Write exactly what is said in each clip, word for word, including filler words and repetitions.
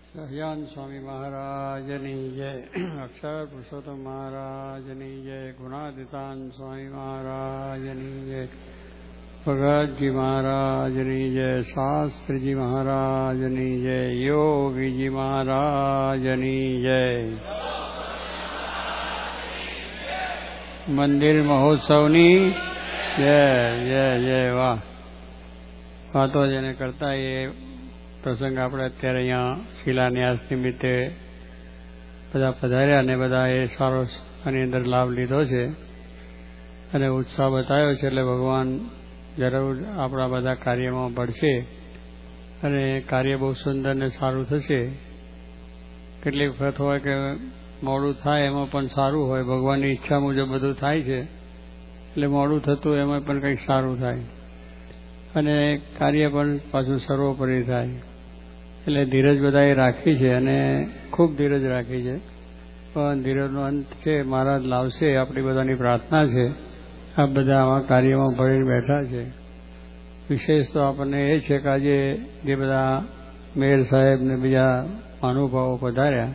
સહજાનંદ સ્વામી મહારાજની જય, અક્ષર પુરુષોત્તમ મહારાજની જય, ગુણાતીતાન સ્વામી મહારાજની જય, ભગતજી મહારાજની જય, શાસ્ત્રીજી મહારાજની જય, યોગીજી મહારાજની જય. મંદિર મહોત્સવની જય જય જય. વાહ, વાતો જેને કરતા એ પ્રસંગ આપણે અત્યારે અહીંયા શિલાન્યાસ નિમિત્તે બધા પધાર્યા અને બધા એ સારો આની અંદર લાભ લીધો છે અને ઉત્સાહ બતાવ્યો છે. એટલે ભગવાન જરૂર આપણા બધા કાર્યમાં પડશે અને કાર્ય બહુ સુંદર ને સારું થશે. કેટલીક વખત હોય કે મોડું થાય એમાં પણ સારું હોય, ભગવાનની ઈચ્છા મુજબ બધું થાય છે એટલે મોડું થતું એમાં પણ કંઈક સારું થાય અને કાર્ય પણ પાછું સર્વોપરી થાય. એટલે ધીરજ બધાએ રાખી છે અને ખૂબ ધીરજ રાખી છે, પણ ધીરજનો અંત છે મહારાજ લાવશે, આપણી બધાની પ્રાર્થના છે. આ બધા આવા કાર્યમાં ભળીને બેઠા છે. વિશેષ તો આપણને એ છે કે આજે જે બધા મેયર સાહેબ ને બીજા મહાનુભાવો પધાર્યા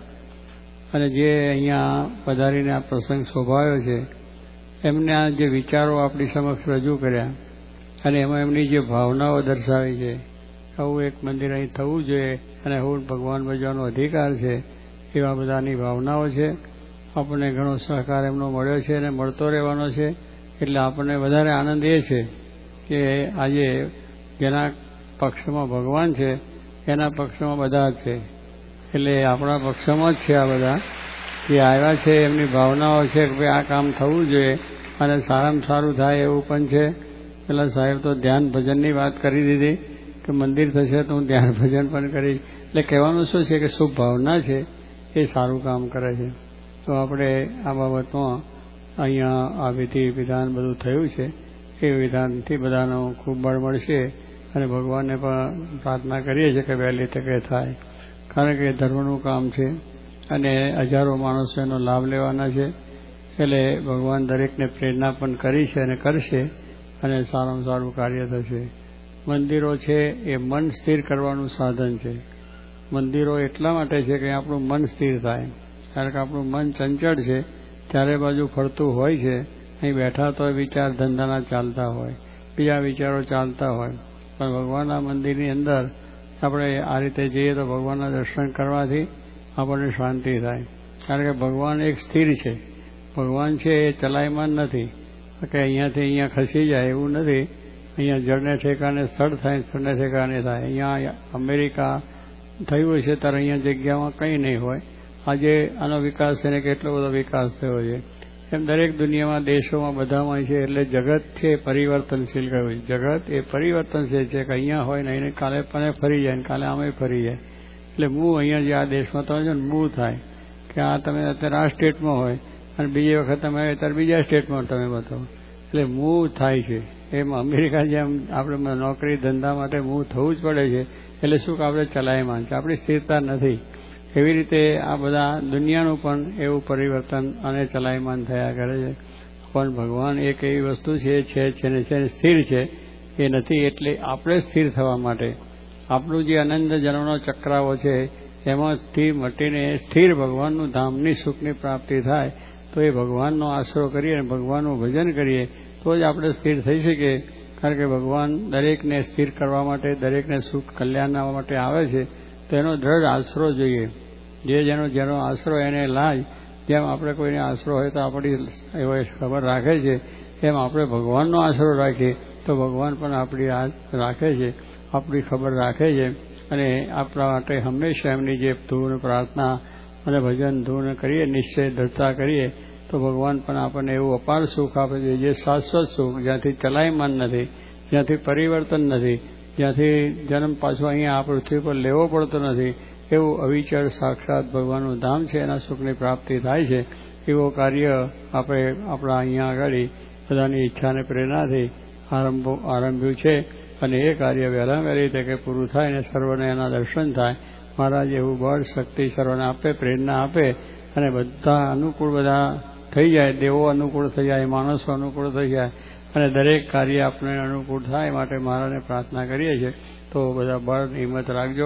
અને જે અહીંયા પધારીને આ પ્રસંગ શોભાવ્યો છે એમને આ જે વિચારો આપણી સમક્ષ રજૂ કર્યા અને એમાં એમની જે ભાવનાઓ દર્શાવી છે, આવું એક મંદિર અહીં થવું જોઈએ અને હું ભગવાન ભજવાનો અધિકાર છે, એવા બધાની ભાવનાઓ છે. આપણને ઘણો સહકાર એમનો મળ્યો છે અને મળતો રહેવાનો છે. એટલે આપણને વધારે આનંદ એ છે કે આજે જેના પક્ષમાં ભગવાન છે એના પક્ષમાં બધા છે. એટલે આપણા પક્ષમાં જ છે આ બધા જે આવ્યા છે. એમની ભાવનાઓ છે કે ભાઈ આ કામ થવું જોઈએ અને સારામાં સારું થાય એવું પણ છે. પેલા સાહેબ તો ધ્યાન ભજનની વાત કરી દીધી કે મંદિર થશે તો હું ધ્યાન ભજન પણ કરીશ. એટલે કહેવાનું શું છે કે શુભ ભાવના છે એ સારું કામ કરે છે. તો આપણે આ બાબતમાં અહીંયા આ વિધિ વિધાન બધું થયું છે એ વિધાનથી બધાનું ખૂબ બળ મળશે અને ભગવાનને પણ પ્રાર્થના કરીએ છીએ કે વહેલી તકે થાય, કારણ કે ધર્મનું કામ છે અને હજારો માણસો એનો લાભ લેવાના છે. એટલે ભગવાન દરેકને પ્રેરણા પણ કરી છે અને કરશે અને સારામાં સારું કાર્ય થશે. મંદિરો છે એ મન સ્થિર કરવાનું સાધન છે. મંદિરો એટલા માટે છે કે આપણું મન સ્થિર થાય, કારણ કે આપણું મન ચંચળ છે, ચારે બાજુ ફરતું હોય છે. અહીં બેઠા તો વિચાર ધંધાના ચાલતા હોય, બીજા વિચારો ચાલતા હોય, પણ ભગવાનના મંદિરની અંદર આપણે આ રીતે જઈએ તો ભગવાનના દર્શન કરવાથી આપણને શાંતિ થાય, કારણ કે ભગવાન એક સ્થિર છે. ભગવાન છે એ ચલાયમાન નથી કે અહીંયાથી અહીંયા ખસી જાય એવું નથી. અહીંયા જળને ઠેકાને સ્થળ થાય, સ્થળને ઠેકાને થાય. અહીંયા અમેરિકા થયું છે ત્યારે અહીંયા જગ્યામાં કંઈ નહીં હોય. આજે આનો વિકાસ છે ને કેટલો બધો વિકાસ થયો છે. એમ દરેક દુનિયામાં દેશોમાં બધામાં છે. એટલે જગત છે પરિવર્તનશીલ કહ્યું. જગત એ પરિવર્તનશીલ છે કે અહીંયા હોય ને કાલે પણ ફરી જાય ને કાલે આમે ફરી જાય. એટલે મૂવ અહીંયા જે આ દેશમાં તમે છે ને મૂવ થાય કે આ તમે અત્યારે આ સ્ટેટમાં હોય અને બીજી વખત તમે અત્યારે બીજા સ્ટેટમાં તમે બતાવો. એટલે મૂવ થાય છે. એમ અમેરિકા જેમ આપણે નોકરી ધંધા માટે મૂવ થવું જ પડે છે. એટલે શું કે આપણે ચલાયમાન છે, આપણી સ્થિરતા નથી. એવી રીતે આ બધા દુનિયાનું પણ એવું પરિવર્તન અને ચલાયમાન થયા કરે છે. પણ ભગવાન એક એવી વસ્તુ છે છે ને છે સ્થિર છે એ નથી. એટલે આપણે સ્થિર થવા માટે આપણું જે અનંત જન્મનો ચક્રાવો છે એમાંથી મટીને સ્થિર ભગવાનનું ધામની સુખની પ્રાપ્તિ થાય. તો એ ભગવાનનો આશરો કરીએ અને ભગવાનનું ભજન કરીએ તો જ આપણે સ્થિર થઈ શકીએ. કારણ કે ભગવાન દરેકને સ્થિર કરવા માટે, દરેકને સુખ કલ્યાણ માટે આવે છે. તો એનો દ્રઢ આશરો જોઈએ. જે જેનો જેનો આશરો એને લાજ. જેમ આપણે કોઈને આશરો હોય તો આપણી એવો ખબર રાખે છે, એમ આપણે ભગવાનનો આશરો રાખીએ તો ભગવાન પણ આપણી આ રાખે છે, આપણી ખબર રાખે છે. અને આપણા માટે હંમેશા એમની જે ધૂન પ્રાર્થના અને ભજન ધૂન કરીએ, નિશ્ચય દ્રઢતા કરીએ તો ભગવાન પણ આપણને એવું અપાર સુખ આપે છે, જે શાશ્વત સુખ, જ્યાંથી ચલાયમાન નથી, જ્યાંથી પરિવર્તન નથી, જ્યાંથી જન્મ પાછો અહીંયા આ પૃથ્વી પર લેવો પડતો નથી. એવું અવિચળ સાક્ષાત ભગવાનનું ધામ છે, એના સુખની પ્રાપ્તિ થાય છે. એવો કાર્ય આપણે આપણા અહીંયા આગળ બધાની ઈચ્છાને પ્રેરણાથી આરંભ આરંભ્યું છે અને એ કાર્ય વહેલા વહેલી તકે પૂરું થાય અને સર્વને એના દર્શન થાય. મહારાજ એવું બળ શક્તિ સર્વને આપે, પ્રેરણા આપે અને બધા અનુકૂળ બધા થઈ જાય. દેવો અનુકૂળ થઈ જાય, માણસો અનુકૂળ થઈ જાય અને દરેક કાર્ય આપણે અનુકૂળ થાય માટે મહારાજને પ્રાર્થના કરીએ છીએ. તો બધા બળ હિંમત રાખજો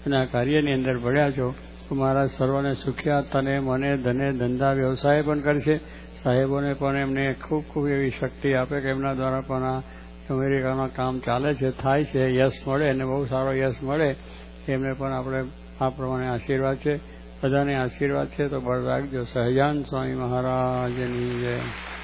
અને આ કાર્યની અંદર ભળ્યા છો. તો મહારાજ સર્વને સુખ્યા તને મને ધને ધંધા વ્યવસાય પણ કરશે. સાહેબોને પણ એમને ખૂબ ખૂબ એવી શક્તિ આપે કે એમના દ્વારા પણ આ અમેરિકામાં કામ ચાલે છે, થાય છે, યશ મળે અને બહુ સારો યશ મળે. એમને પણ આપણે આ પ્રમાણે આશીર્વાદ છે. બધાને આશીર્વાદ છે. તો બળ રાખજો. સહજાન સ્વામી મહારાજની જય.